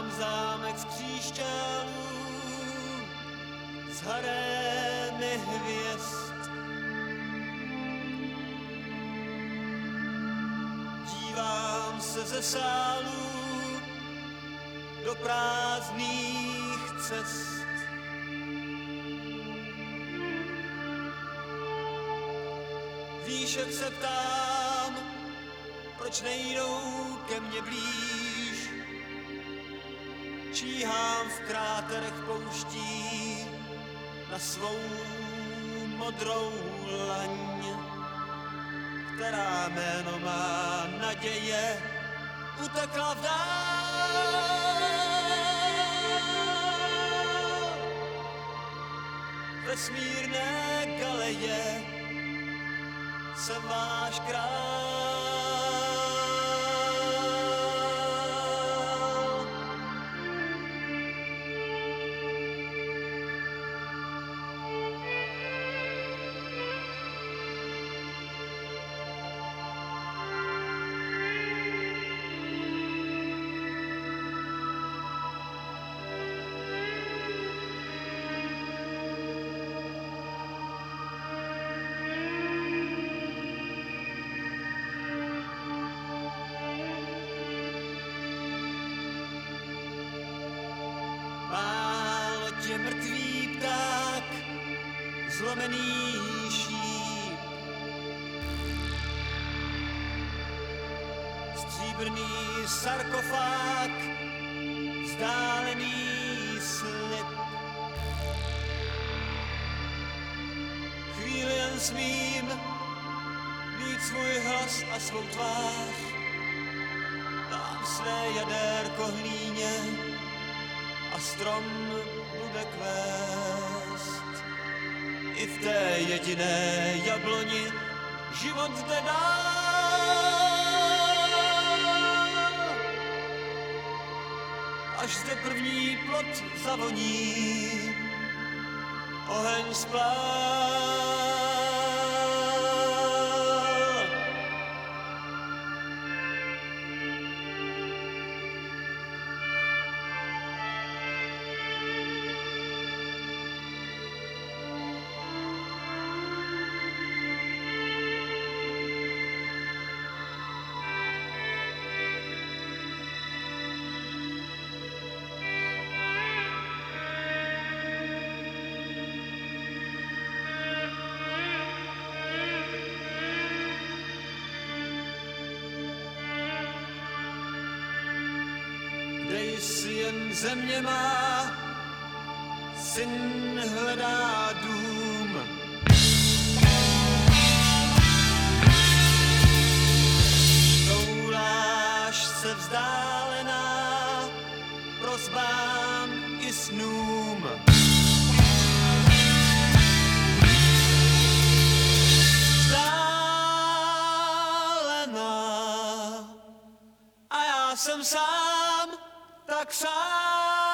Mám zámek z kříšťálů, s harémy hvězd. Dívám se ze sálů do prázdných cest. Víš, jak se ptám, proč nejdou ke mně blíž. Číhám v kráterech pouští na svou modrou laň, která jméno má naděje, utekla v dál. Vesmírné galeje jsem váš král. Málo tě mrtvý pták, zlomený šíp, stříbrný sarkofág, vzdálený slib. Chvíli jen smím mít svůj hlas a svou tvář, dám své jadérko hlíně a strom bude kvést. I v té jediné jabloni život jde dál. Až zde první plod zavoní, oheň splál. Kde jsi jen země má, syn hledá dům. Touláš se vzdálená prosbám i snům. Vzdálená a já jsem sám, tak sám.